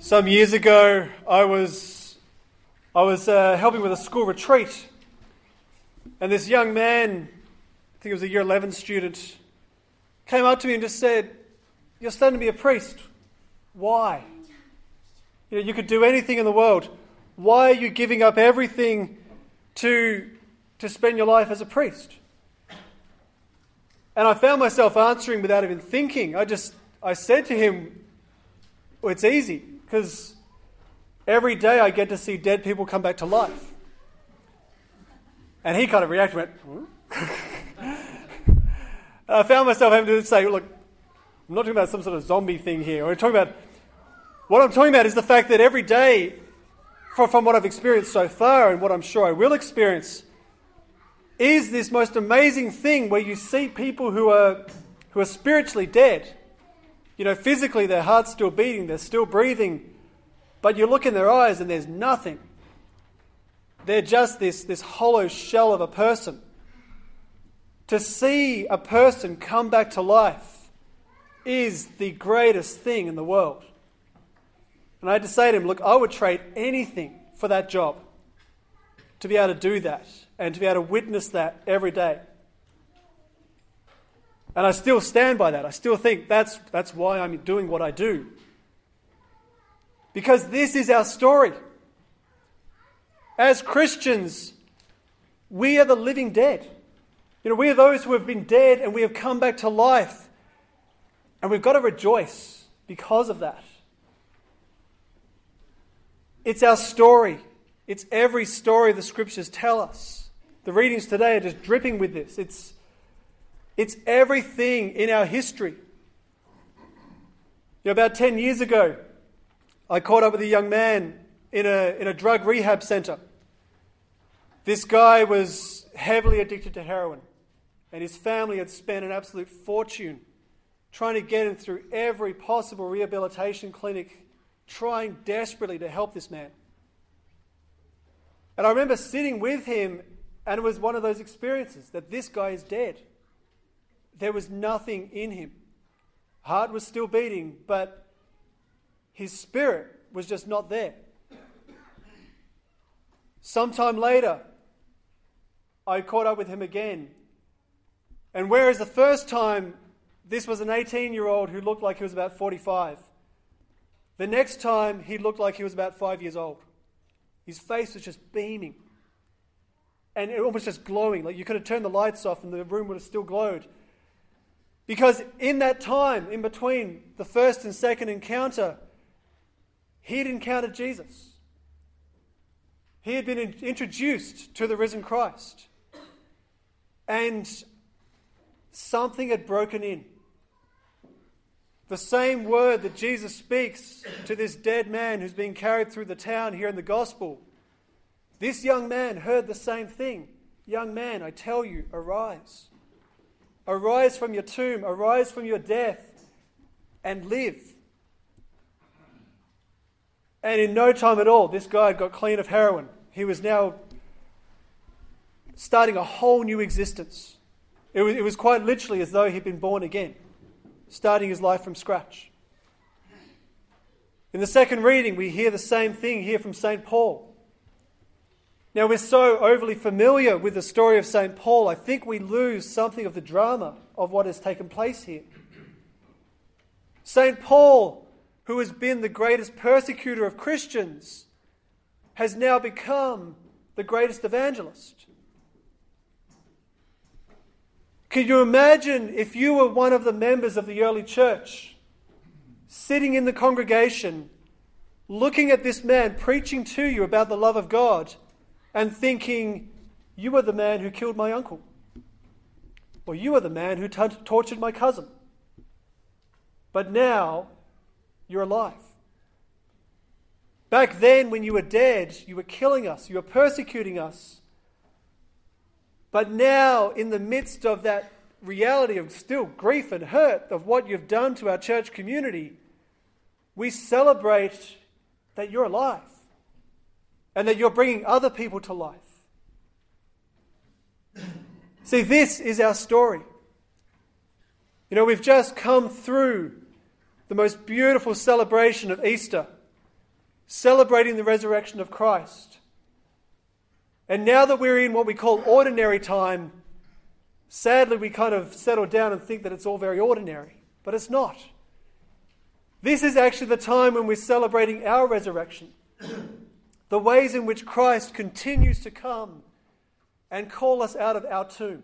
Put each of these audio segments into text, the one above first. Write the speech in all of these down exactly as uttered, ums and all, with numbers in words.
Some years ago, I was I was uh, helping with a school retreat, and this young man, I think he was a year eleven student, came up to me and just said, "You're starting to be a priest. Why? You know, you could do anything in the world. Why are you giving up everything to to spend your life as a priest?" And I found myself answering without even thinking. I just I said to him, "Well, it's easy, because every day I get to see dead people come back to life." And he kind of reacted and went, "Hmm?" And I found myself having to say, "Look, I'm not talking about some sort of zombie thing here. We're talking about, what I'm talking about is the fact that every day, from what I've experienced so far and what I'm sure I will experience, is this most amazing thing where you see people who are who are spiritually dead. You know, physically their heart's still beating, they're still breathing, but you look in their eyes and there's nothing. They're just this, this hollow shell of a person. To see a person come back to life is the greatest thing in the world. And I had to say to him, look, I would trade anything for that job, to be able to do that and to be able to witness that every day. And I still stand by that. I still think that's that's why I'm doing what I do. Because this is our story. As Christians, we are the living dead. You know, we are those who have been dead and we have come back to life. And we've got to rejoice because of that. It's our story. It's every story the Scriptures tell us. The readings today are just dripping with this. It's It's everything in our history. You know, about ten years ago, I caught up with a young man in a in a drug rehab centre. This guy was heavily addicted to heroin, and his family had spent an absolute fortune trying to get him through every possible rehabilitation clinic, trying desperately to help this man. And I remember sitting with him, and it was one of those experiences that this guy is dead. There was nothing in him. Heart was still beating, but his spirit was just not there. Sometime later, I caught up with him again. And whereas the first time this was an eighteen-year-old who looked like he was about forty-five, the next time he looked like he was about five years old. His face was just beaming. And it almost just glowing. Like you could have turned the lights off and the room would have still glowed. Because in that time, in between the first and second encounter, he'd encountered Jesus. He had been in- introduced to the risen Christ. And something had broken in. The same word that Jesus speaks to this dead man who's being carried through the town here in the gospel. This young man heard the same thing. "Young man, I tell you, arise. Arise from your tomb, arise from your death, and live." And in no time at all, this guy got clean of heroin. He was now starting a whole new existence. It was, it was quite literally as though he'd been born again, starting his life from scratch. In the second reading, we hear the same thing here from Saint Paul. Now, we're so overly familiar with the story of Saint Paul, I think we lose something of the drama of what has taken place here. Saint Paul, who has been the greatest persecutor of Christians, has now become the greatest evangelist. Can you imagine if you were one of the members of the early church, sitting in the congregation, looking at this man preaching to you about the love of God, and thinking, you are the man who killed my uncle. Or you are the man who t- tortured my cousin. But now, you're alive. Back then, when you were dead, you were killing us, you were persecuting us. But now, in the midst of that reality of still grief and hurt of what you've done to our church community, we celebrate that you're alive. And that you're bringing other people to life. See, this is our story. You know, we've just come through the most beautiful celebration of Easter, celebrating the resurrection of Christ. And now that we're in what we call ordinary time, sadly we kind of settle down and think that it's all very ordinary, but it's not. This is actually the time when we're celebrating our resurrection, the ways in which Christ continues to come and call us out of our tomb.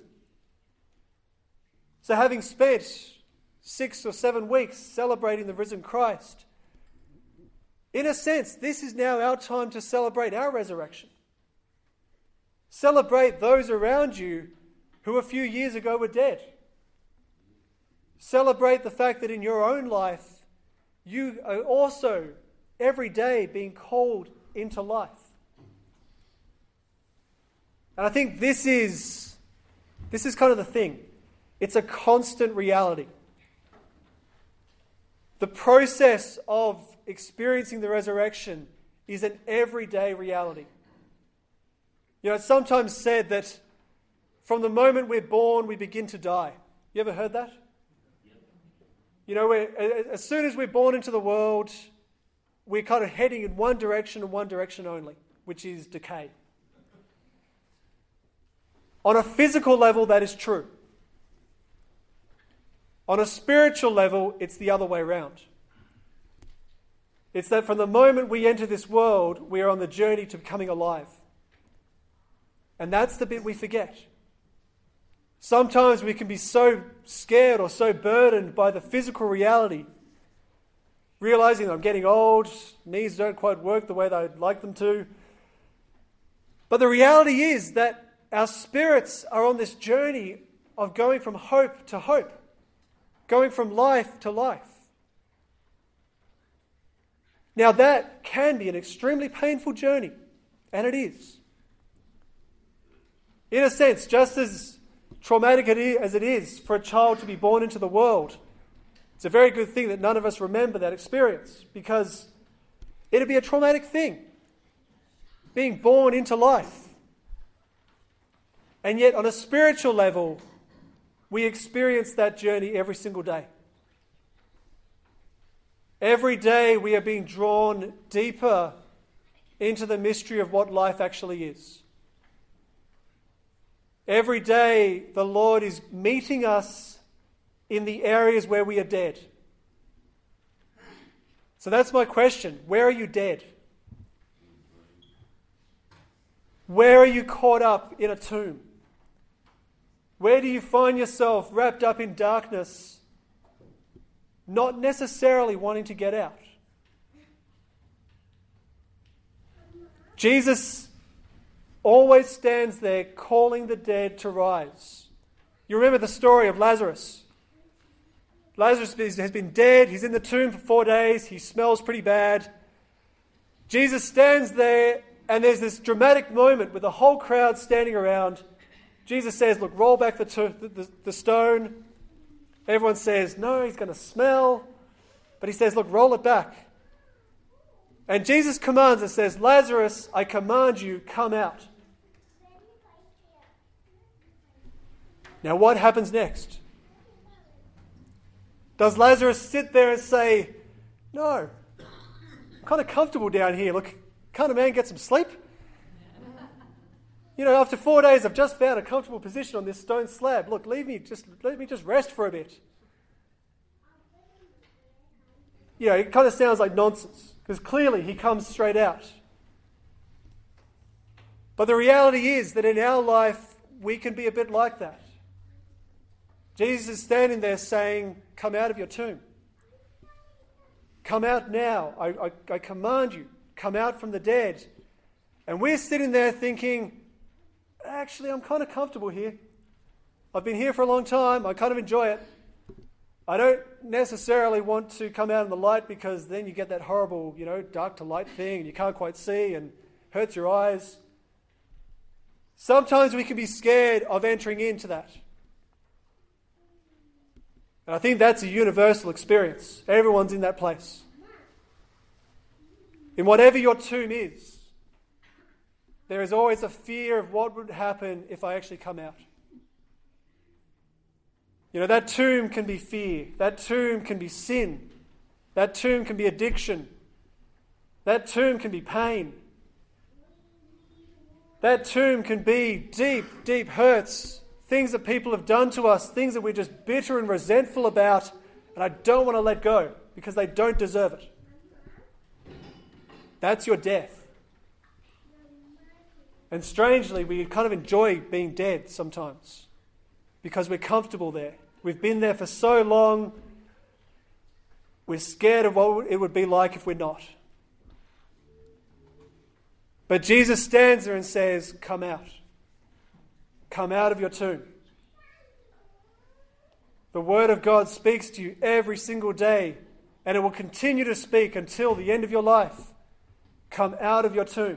So having spent six or seven weeks celebrating the risen Christ, in a sense, this is now our time to celebrate our resurrection. Celebrate those around you who a few years ago were dead. Celebrate the fact that in your own life, you are also every day being called into life. And I think this is, this is kind of the thing. It's a constant reality. The process of experiencing the resurrection is an everyday reality. You know, it's sometimes said that from the moment we're born, we begin to die. You ever heard that? You know, we're, as soon as we're born into the world, we're kind of heading in one direction and one direction only, which is decay. On a physical level, that is true. On a spiritual level, it's the other way around. It's that from the moment we enter this world, we are on the journey to becoming alive. And that's the bit we forget. Sometimes we can be so scared or so burdened by the physical reality, realizing that I'm getting old, knees don't quite work the way that I'd like them to. But the reality is that our spirits are on this journey of going from hope to hope, going from life to life. Now that can be an extremely painful journey, and it is. In a sense, just as traumatic as it is for a child to be born into the world, it's a very good thing that none of us remember that experience, because it'd be a traumatic thing, being born into life. And yet on a spiritual level, we experience that journey every single day. Every day we are being drawn deeper into the mystery of what life actually is. Every day the Lord is meeting us in the areas where we are dead. So that's my question. Where are you dead? Where are you caught up in a tomb? Where do you find yourself wrapped up in darkness, not necessarily wanting to get out? Jesus always stands there calling the dead to rise. You remember the story of Lazarus. Lazarus has been dead. He's in the tomb for four days. He smells pretty bad. Jesus stands there, and there's this dramatic moment with the whole crowd standing around. Jesus says, look, roll back the, to- the, the, the stone. Everyone says, no, he's going to smell. But he says, look, roll it back. And Jesus commands and says, Lazarus, I command you, come out. Now what happens next? Does Lazarus sit there and say, no, I'm kind of comfortable down here. Look, can't a man get some sleep? You know, after four days, I've just found a comfortable position on this stone slab. Look, leave me, just let me just rest for a bit. You know, it kind of sounds like nonsense, because clearly he comes straight out. But the reality is that in our life, we can be a bit like that. Jesus is standing there saying, come out of your tomb. Come out now. I, I, I command you, come out from the dead. And we're sitting there thinking, actually, I'm kind of comfortable here. I've been here for a long time. I kind of enjoy it. I don't necessarily want to come out in the light, because then you get that horrible, you know, dark to light thing and you can't quite see and hurts your eyes. Sometimes we can be scared of entering into that. And I think that's a universal experience. Everyone's in that place. In whatever your tomb is, there is always a fear of what would happen if I actually come out. You know, that tomb can be fear. That tomb can be sin. That tomb can be addiction. That tomb can be pain. That tomb can be deep, deep hurts, things that people have done to us, things that we're just bitter and resentful about, and I don't want to let go because they don't deserve it. That's your death. And strangely, we kind of enjoy being dead sometimes because we're comfortable there. We've been there for so long, we're scared of what it would be like if we're not. But Jesus stands there and says, come out. Come out of your tomb. The Word of God speaks to you every single day, and it will continue to speak until the end of your life. Come out of your tomb.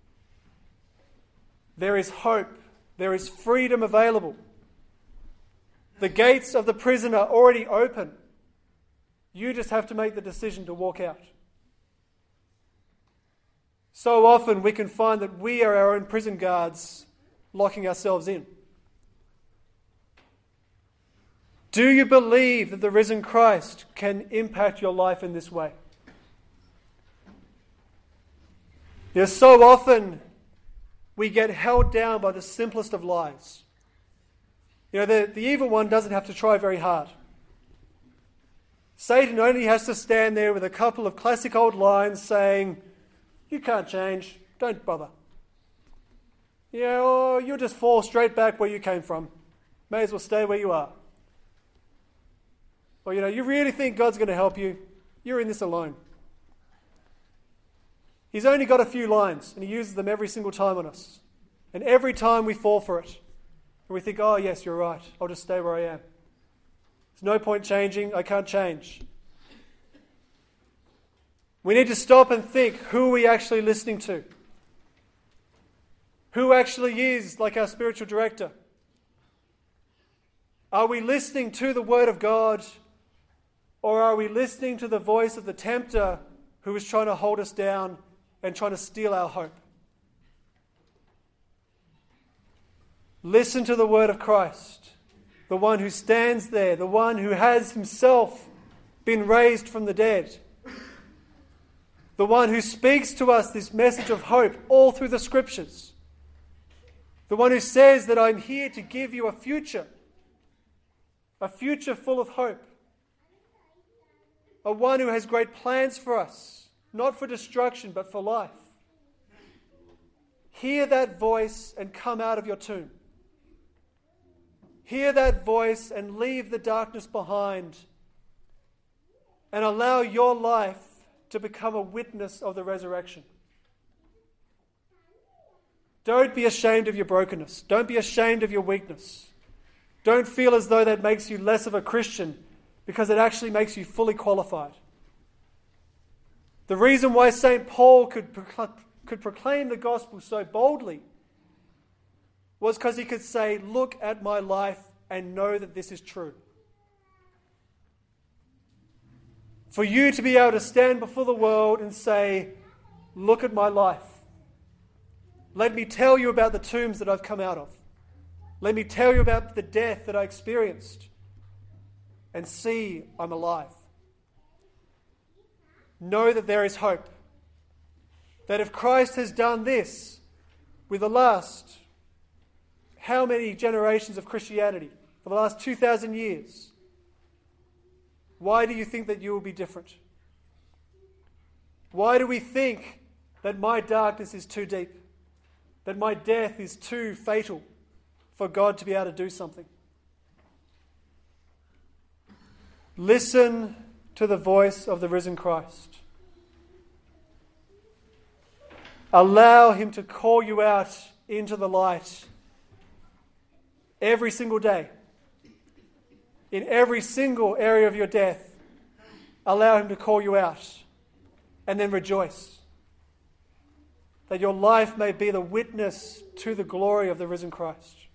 There is hope. There is freedom available. The gates of the prison are already open. You just have to make the decision to walk out. So often we can find that we are our own prison guards, locking ourselves in. Do you believe that the risen Christ can impact your life in this way? You know, so often we get held down by the simplest of lies. You know, the, the evil one doesn't have to try very hard. Satan only has to stand there with a couple of classic old lines saying, you can't change, don't bother. Yeah, or you'll just fall straight back where you came from. May as well stay where you are. Or, you know, you really think God's going to help you? You're in this alone. He's only got a few lines, and he uses them every single time on us. And every time we fall for it. And we think, oh yes, you're right, I'll just stay where I am. There's no point changing, I can't change. We need to stop and think, who are we actually listening to? Who actually is like our spiritual director? Are we listening to the Word of God, or are we listening to the voice of the tempter who is trying to hold us down and trying to steal our hope? Listen to the Word of Christ, the one who stands there, the one who has himself been raised from the dead. The one who speaks to us this message of hope all through the Scriptures. The one who says that I'm here to give you a future. A future full of hope. A one who has great plans for us. Not for destruction, but for life. Hear that voice and come out of your tomb. Hear that voice and leave the darkness behind. And allow your life to become a witness of the resurrection. Don't be ashamed of your brokenness. Don't be ashamed of your weakness. Don't feel as though that makes you less of a Christian, because it actually makes you fully qualified. The reason why Saint Paul could, procl- could proclaim the gospel so boldly was because he could say, look at my life and know that this is true. For you to be able to stand before the world and say, look at my life. Let me tell you about the tombs that I've come out of. Let me tell you about the death that I experienced. And see, I'm alive. Know that there is hope. That if Christ has done this with the last, how many generations of Christianity? For the last two thousand years. Why do you think that you will be different? Why do we think that my darkness is too deep? That my death is too fatal for God to be able to do something? Listen to the voice of the risen Christ. Allow him to call you out into the light every single day. In every single area of your death, allow him to call you out, and then rejoice that your life may be the witness to the glory of the risen Christ.